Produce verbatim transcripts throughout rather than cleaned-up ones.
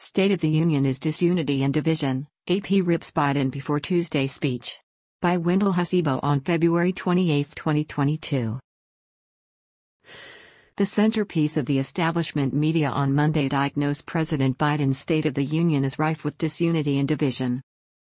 State of the Union is disunity and division, A P rips Biden before Tuesday speech. By Wendell Hasibo on February twenty-eighth, twenty twenty-two. The centerpiece of the establishment media on Monday diagnosed President Biden's State of the Union as rife with disunity and division.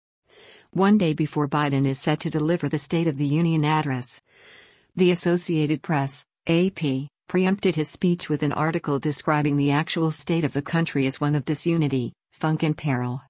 One day before Biden is set to deliver the State of the Union address, the Associated Press, A P, preempted his speech with an article describing the actual state of the country as one of disunity, funk and peril.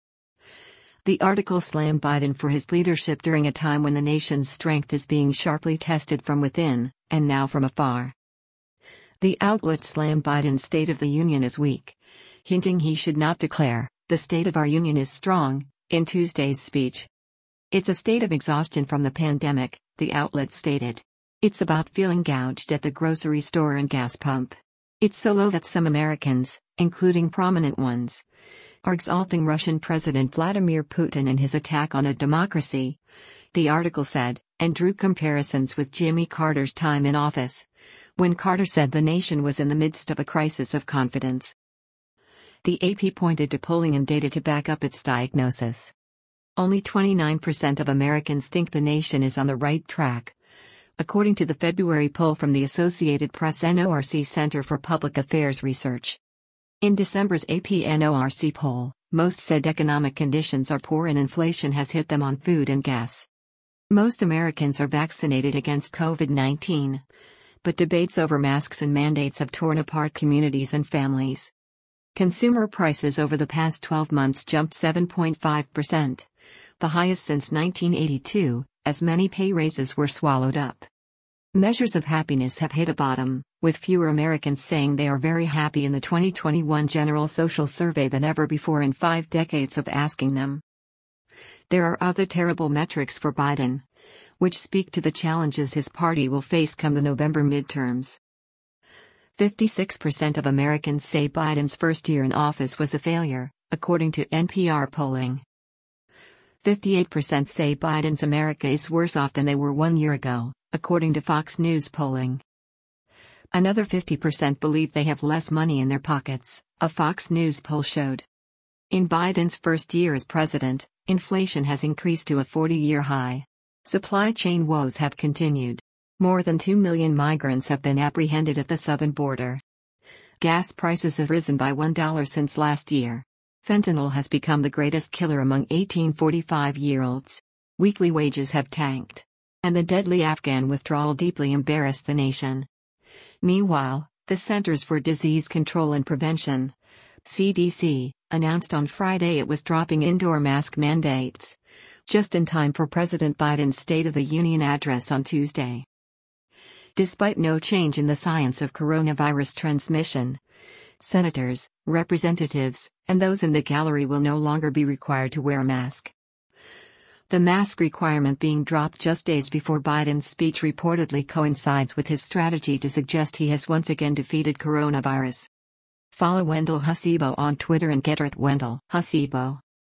The article slammed Biden for his leadership during a time when the nation's strength is being sharply tested from within, and now from afar. The outlet slammed Biden's State of the Union as weak, hinting he should not declare, "The state of our union is strong," in Tuesday's speech. "It's a state of exhaustion from the pandemic," the outlet stated. "It's about feeling gouged at the grocery store and gas pump. It's so low that some Americans, including prominent ones, are exalting Russian President Vladimir Putin and his attack on a democracy," the article said, and drew comparisons with Jimmy Carter's time in office, when Carter said the nation was in the midst of a crisis of confidence. The A P pointed to polling and data to back up its diagnosis. Only twenty-nine percent of Americans think the nation is on the right track, according to the February poll from the Associated Press N O R C Center for Public Affairs Research. In December's A P N O R C poll, most said economic conditions are poor and inflation has hit them on food and gas. Most Americans are vaccinated against COVID nineteen, but debates over masks and mandates have torn apart communities and families. Consumer prices over the past twelve months jumped seven point five percent, the highest since nineteen eighty-two, as many pay raises were swallowed up. Measures of happiness have hit a bottom, with fewer Americans saying they are very happy in the twenty twenty-one General Social Survey than ever before in five decades of asking them. There are other terrible metrics for Biden, which speak to the challenges his party will face come the November midterms. fifty-six percent of Americans say Biden's first year in office was a failure, according to N P R polling. fifty-eight percent say Biden's America is worse off than they were one year ago, according to Fox News polling. Another fifty percent believe they have less money in their pockets, a Fox News poll showed. In Biden's first year as president, inflation has increased to a forty-year high. Supply chain woes have continued. More than two million migrants have been apprehended at the southern border. Gas prices have risen by one dollar since last year. Fentanyl has become the greatest killer among eighteen to forty-five-year-olds. Weekly wages have tanked. And the deadly Afghan withdrawal deeply embarrassed the nation. Meanwhile, the Centers for Disease Control and Prevention, C D C, announced on Friday it was dropping indoor mask mandates, just in time for President Biden's State of the Union address on Tuesday. Despite no change in the science of coronavirus transmission, senators, representatives, and those in the gallery will no longer be required to wear a mask. The mask requirement being dropped just days before Biden's speech reportedly coincides with his strategy to suggest he has once again defeated coronavirus. Follow Wendell Hasibo on Twitter and get at Wendell Hasibo.